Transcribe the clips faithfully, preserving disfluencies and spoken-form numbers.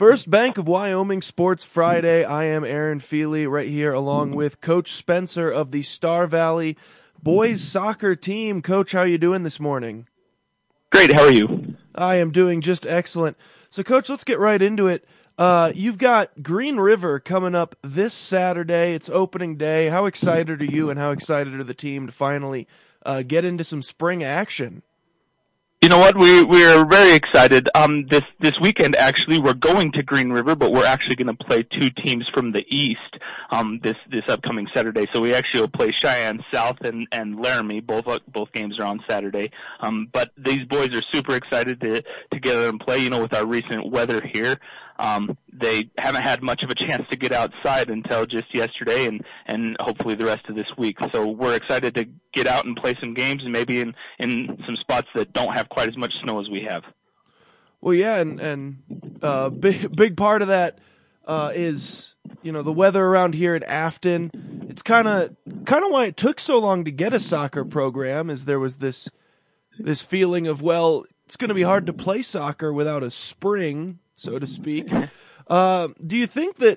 First Bank of Wyoming Sports Friday. I am Aaron Feely right here along with Coach Spencer of the Star Valley boys soccer team. Coach, how are you doing this morning? Great. How are you? I am doing just excellent. So, Coach, let's get right into it. Uh, you've got Green River coming up this Saturday. It's opening day. How excited are you and how excited are the team to finally uh, get into some spring action? You know what? We we are very excited. Um, this this weekend, actually, we're going to Green River, but we're actually going to play two teams from the east. Um, this this upcoming Saturday. So we actually will play Cheyenne South and and Laramie. Both both games are on Saturday. Um, but these boys are super excited to to get out and play. You know, with our recent weather here. Um, they haven't had much of a chance to get outside until just yesterday and, and hopefully the rest of this week. So we're excited to get out and play some games and maybe in, in some spots that don't have quite as much snow as we have. Well, yeah, and, and uh, big, big part of that uh, is, you know, the weather around here at Afton. It's kind of kind of why it took so long to get a soccer program, is there was this this feeling of, well, it's going to be hard to play soccer without a spring, so to speak. Uh, do you think that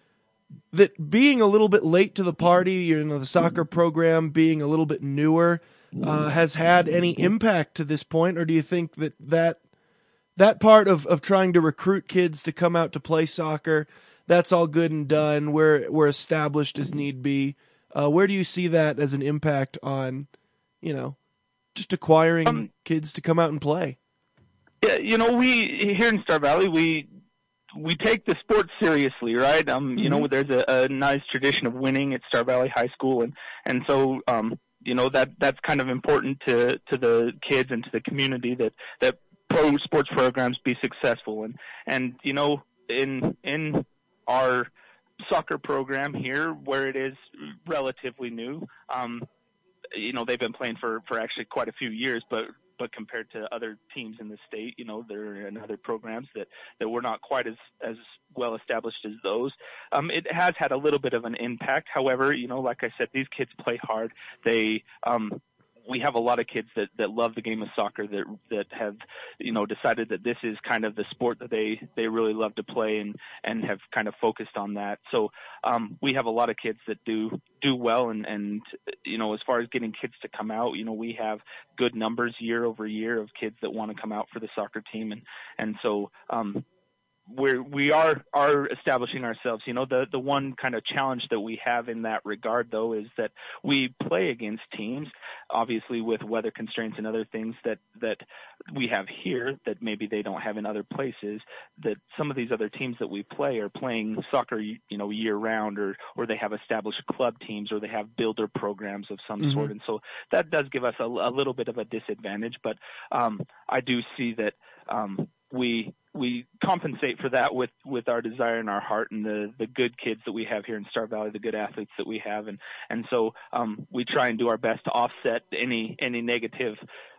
that being a little bit late to the party, you know, the soccer program being a little bit newer, uh, has had any impact to this point, or do you think that that, that part of, of trying to recruit kids to come out to play soccer, that's all good and done, we're, we're established as need be? Uh, where do you see that as an impact on, you know, just acquiring um, kids to come out and play? Yeah, you know, we here in Star Valley, we we take the sport seriously, right? Um, you mm-hmm. know, there's a, a nice tradition of winning at Star Valley High School, and and so um, you know that that's kind of important to to the kids and to the community that that pro sports programs be successful, and and you know, in in our soccer program here, where it is relatively new, um, you know, they've been playing for for actually quite a few years, but. But compared to other teams in the state, you know, there are in other programs that, that were not quite as, as well established as those. Um, it has had a little bit of an impact. However, you know, like I said, these kids play hard. They, um, we have a lot of kids that, that love the game of soccer that that have, you know, decided that this is kind of the sport that they, they really love to play and, and have kind of focused on that. So um, we have a lot of kids that do do well, and, and you know, as far as getting kids to come out, you know, we have good numbers year over year of kids that want to come out for the soccer team, and and so. Um, We're, we are, are establishing ourselves. You know, the, the one kind of challenge that we have in that regard, though, is that we play against teams, obviously with weather constraints and other things that, that we have here that maybe they don't have in other places, that some of these other teams that we play are playing soccer, you know, year round, or, or they have established club teams, or they have builder programs of some mm-hmm. sort. And so that does give us a, a little bit of a disadvantage, but um, I do see that um, we, we compensate for that with, with our desire in our heart and the, the good kids that we have here in Star Valley, the good athletes that we have. And, and so um, we try and do our best to offset any, any negative,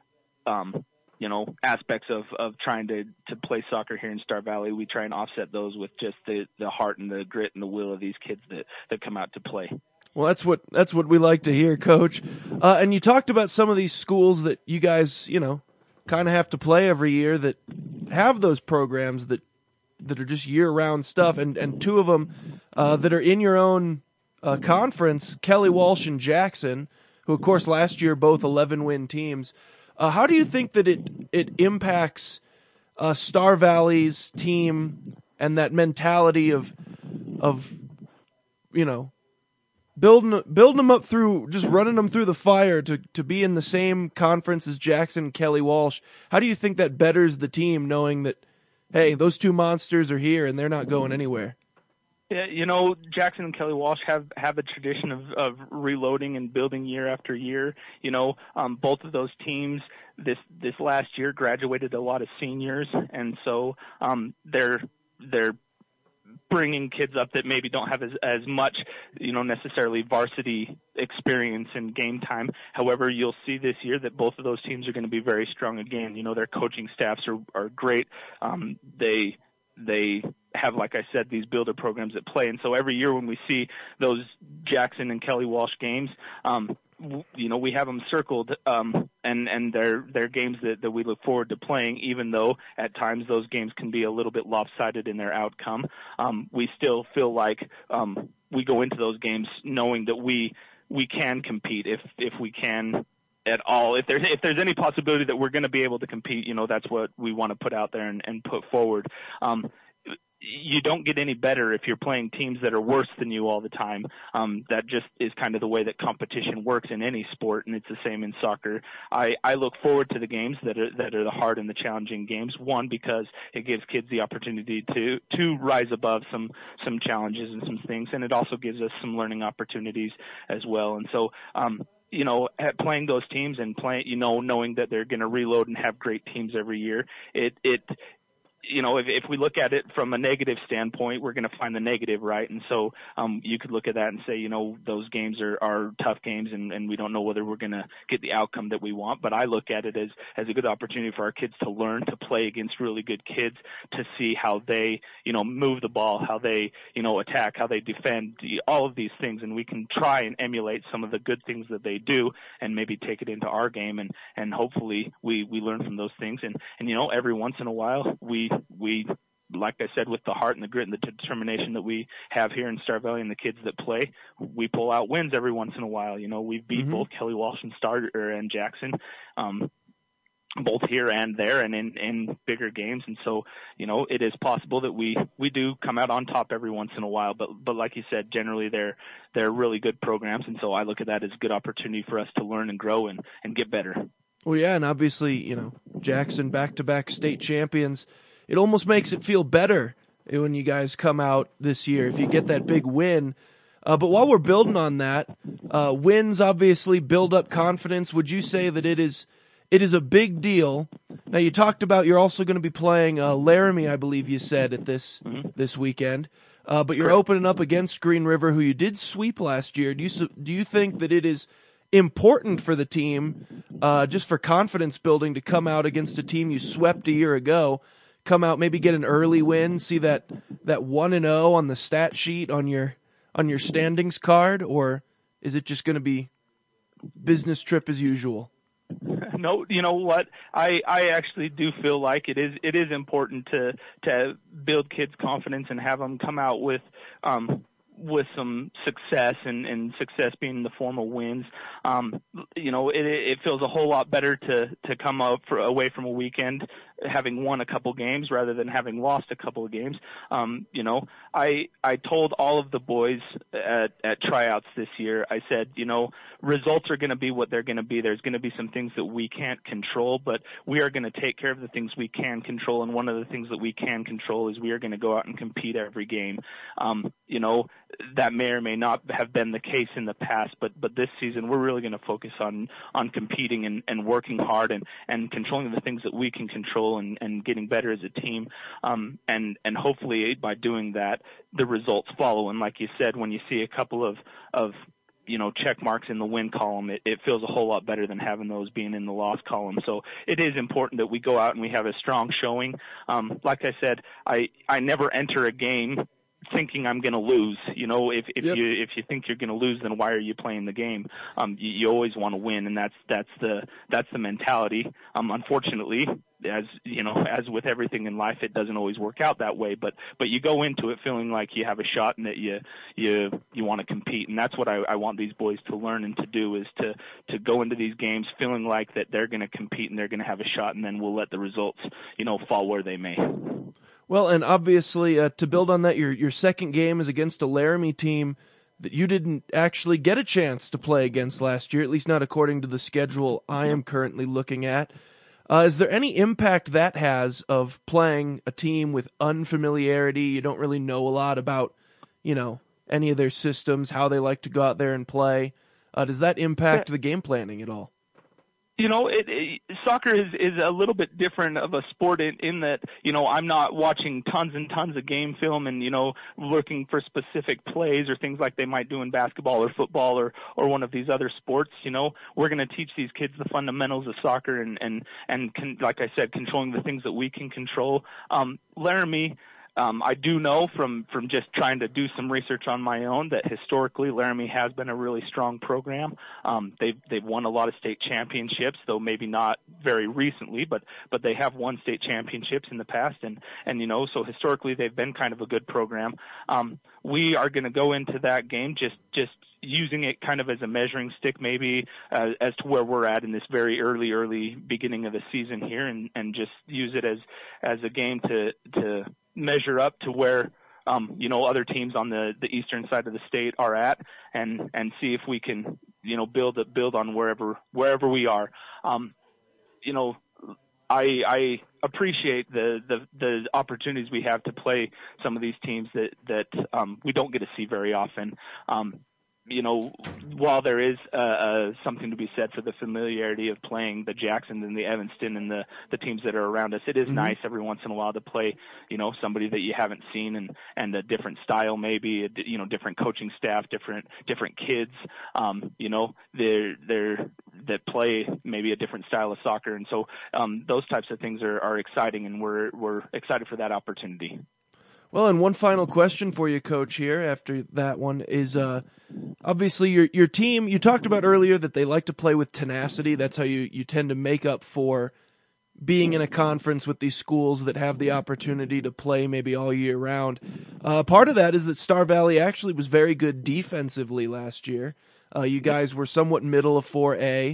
um, you know, aspects of, of trying to, to play soccer here in Star Valley. We try and offset those with just the, the heart and the grit and the will of these kids that, that come out to play. Well, that's what, that's what we like to hear, Coach. Uh, and you talked about some of these schools that you guys, you know, kind of have to play every year that have those programs that that are just year-round stuff, and, and two of them uh, that are in your own uh, conference, Kelly Walsh and Jackson, who, of course, last year both eleven-win teams. Uh, how do you think that it it impacts uh, Star Valley's team and that mentality of of you know building building them up through just running them through the fire to to be in the same conference as Jackson and Kelly Walsh? How do you think that betters the team, knowing that, hey, those two monsters are here and they're not going anywhere? Yeah, you know, Jackson and Kelly Walsh have, have a tradition of, of reloading and building year after year. You know, um, both of those teams this this last year graduated a lot of seniors, and so um, they're they're bringing kids up that maybe don't have as, as much, you know, necessarily varsity experience in game time. However, you'll see this year that both of those teams are going to be very strong again. You know, their coaching staffs are, are great. Um, they, they have, like I said, these builder programs at play. And so every year when we see those Jackson and Kelly Walsh games, um, you know, we have them circled, um, and, and they're, they're games that, that we look forward to playing, even though at times those games can be a little bit lopsided in their outcome. Um, we still feel like um, we go into those games knowing that we we can compete if if we can at all. If there's if there's any possibility that we're going to be able to compete, you know, that's what we want to put out there and, and put forward. Um, you don't get any better if you're playing teams that are worse than you all the time. Um, that just is kind of the way that competition works in any sport, and it's the same in soccer. I, I look forward to the games that are that are the hard and the challenging games. One, because it gives kids the opportunity to to rise above some some challenges and some things, and it also gives us some learning opportunities as well. And so, um, you know, playing those teams and playing, you know, knowing that they're going to reload and have great teams every year, it it. You know, if, if we look at it from a negative standpoint, we're going to find the negative, right? And so um, you could look at that and say, you know, those games are, are tough games, and, and we don't know whether we're going to get the outcome that we want. But I look at it as, as a good opportunity for our kids to learn to play against really good kids, to see how they, you know, move the ball, how they, you know, attack, how they defend, all of these things. And we can try and emulate some of the good things that they do and maybe take it into our game. And, and hopefully we, we learn from those things. And, and, you know, every once in a while we, we, like I said, with the heart and the grit and the determination that we have here in Star Valley and the kids that play, we pull out wins every once in a while. You know, we've beat mm-hmm. both Kelly Walsh and Star or, and Jackson, um, both here and there and in, in bigger games. And so, you know, it is possible that we, we do come out on top every once in a while, but, but like you said, generally they're, they're really good programs. And so I look at that as a good opportunity for us to learn and grow and, and get better. Well, yeah. And obviously, you know, Jackson back-to-back state champions, it almost makes it feel better when you guys come out this year, if you get that big win. Uh, but while we're building on that, uh, wins obviously build up confidence. Would you say that it is it is a big deal? Now, you talked about you're also going to be playing uh, Laramie, I believe you said, at this mm-hmm. this weekend. Uh, but you're Correct. Opening up against Green River, who you did sweep last year. Do you do you think that it is important for the team, uh, just for confidence building, to come out against a team you swept a year ago? Come out, maybe get an early win, see that that one and zero on the stat sheet on your on your standings card, or is it just going to be business trip as usual? No, you know what? I, I actually do feel like it is it is important to to build kids' confidence and have them come out with um, with some success, and, and success being in the form of wins. Um, you know, it, it feels a whole lot better to to come up for, away from a weekend having won a couple games rather than having lost a couple of games. Um, you know, I I told all of the boys at, at tryouts this year, I said, you know, results are going to be what they're going to be. There's going to be some things that we can't control, but we are going to take care of the things we can control. And one of the things that we can control is we are going to go out and compete every game. Um, you know, that may or may not have been the case in the past, but but this season we're really going to focus on on competing and, and working hard and, and controlling the things that we can control. And, and getting better as a team, um, and and hopefully by doing that, the results follow. And like you said, when you see a couple of of you know check marks in the win column, it, it feels a whole lot better than having those being in the loss column. So it is important that we go out and we have a strong showing. Um, like I said, I I never enter a game thinking I'm going to lose. You know, if if yep. you if you think you're going to lose, then why are you playing the game? Um, you, you always want to win, and that's that's the that's the mentality. Um, unfortunately, as you know, as with everything in life, it doesn't always work out that way. But but you go into it feeling like you have a shot and that you you you want to compete, and that's what I, I want these boys to learn and to do, is to to go into these games feeling like that they're going to compete and they're going to have a shot, and then we'll let the results, you know, fall where they may. Well, and obviously, uh, to build on that, your your second game is against a Laramie team that you didn't actually get a chance to play against last year, at least not according to the schedule I am currently looking at. Uh, is there any impact that has of playing a team with unfamiliarity? You don't really know a lot about, you know, any of their systems, how they like to go out there and play. Uh, does that impact the game planning at all? You know, it, it, soccer is, is a little bit different of a sport in, in that, you know, I'm not watching tons and tons of game film and, you know, looking for specific plays or things like they might do in basketball or football or, or one of these other sports. You know, we're going to teach these kids the fundamentals of soccer and, and, and con, like I said, controlling the things that we can control. Um, Laramie, Um, I do know from, from just trying to do some research on my own that historically Laramie has been a really strong program. Um, they've they've won a lot of state championships, though maybe not very recently, but but they have won state championships in the past, and and you know so historically they've been kind of a good program. Um, we are going to go into that game just just. using it kind of as a measuring stick maybe uh, as to where we're at in this very early, early beginning of the season here, and, and just use it as as a game to to measure up to where um, you know other teams on the, the eastern side of the state are at, and, and see if we can you know build build on wherever wherever we are. Um, you know, I I appreciate the, the the opportunities we have to play some of these teams that that um, we don't get to see very often. Um, You know, while there is uh, uh, something to be said for the familiarity of playing the Jacksons and the Evanston and the, the teams that are around us, it is mm-hmm. nice every once in a while to play, you know, somebody that you haven't seen and, and a different style maybe, a, you know, different coaching staff, different different kids, um, you know, they're, they're, that play maybe a different style of soccer. And so um, those types of things are, are exciting, and we're we're excited for that opportunity. Well, and one final question for you, Coach, here after that one is uh, obviously your your team, you talked about earlier that they like to play with tenacity. That's how you, you tend to make up for being in a conference with these schools that have the opportunity to play maybe all year round. Uh, part of that is that Star Valley actually was very good defensively last year. Uh, you guys were somewhat middle of four A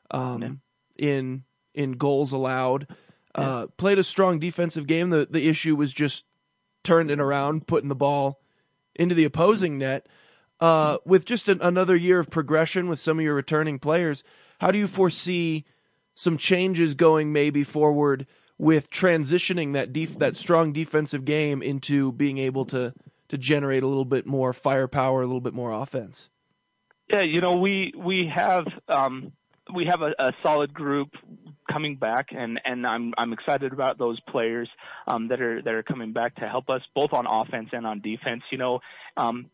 um, in in goals allowed. Uh, played a strong defensive game. The the issue was just turned it around, putting the ball into the opposing net. Uh, with just an, another year of progression with some of your returning players, how do you foresee some changes going maybe forward with transitioning that def- that strong defensive game into being able to to generate a little bit more firepower, a little bit more offense? Yeah, you know, we we have um, we have a, a solid group coming back, and, and I'm I'm excited about those players um, that are that are coming back to help us both on offense and on defense. You know, um,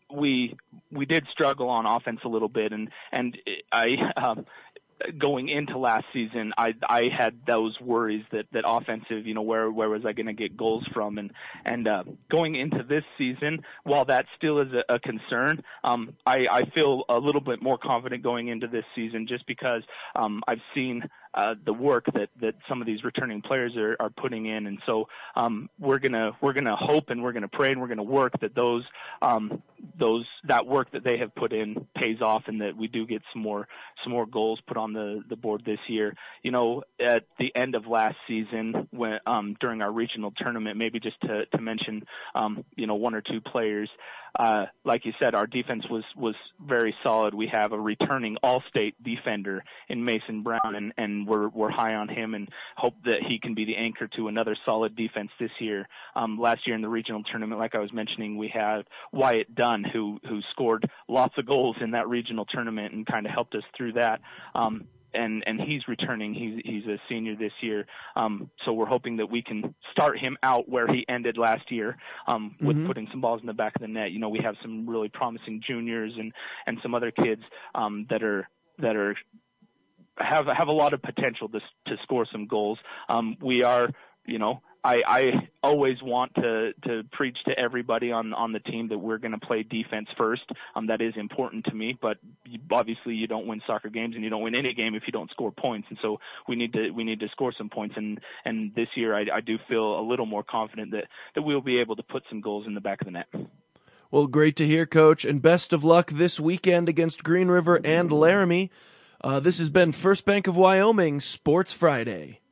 we we did struggle on offense a little bit, and and I. Um, Going into last season, I I had those worries that, that offensive, you know, where where was I going to get goals from, and and uh, going into this season, while that still is a, a concern, um, I I feel a little bit more confident going into this season just because um, I've seen uh, the work that, that some of these returning players are, are putting in, and so um, we're gonna we're gonna hope and we're gonna pray and we're gonna work that those um, those that work that they have put in pays off, and that we do get some more some more goals put on the, the board this year. You know, at the end of last season, when um, during our regional tournament, maybe just to, to mention, um, you know, one or two players, uh, like you said, our defense was, was very solid. We have a returning all-state defender in Mason Brown, and, and we're, we're high on him and hope that he can be the anchor to another solid defense this year. Um, last year in the regional tournament, like I was mentioning, we had Wyatt Dunn, who, who scored lots of goals in that regional tournament and kind of helped us through that. Um, and, and he's returning. He's, he's a senior this year. Um, so we're hoping that we can start him out where he ended last year, um, with mm-hmm. putting some balls in the back of the net. You know, we have some really promising juniors and, and some other kids, um, that are, that are, have, have a lot of potential to, to score some goals. Um, we are, you know, I, I always want to, to preach to everybody on, on the team that we're going to play defense first. Um, that is important to me, but you, obviously you don't win soccer games and you don't win any game if you don't score points. And so we need to, we need to score some points. And, and this year I, I do feel a little more confident that, that we'll be able to put some goals in the back of the net. Well, great to hear, Coach, and best of luck this weekend against Green River and Laramie. Uh, this has been First Bank of Wyoming Sports Friday.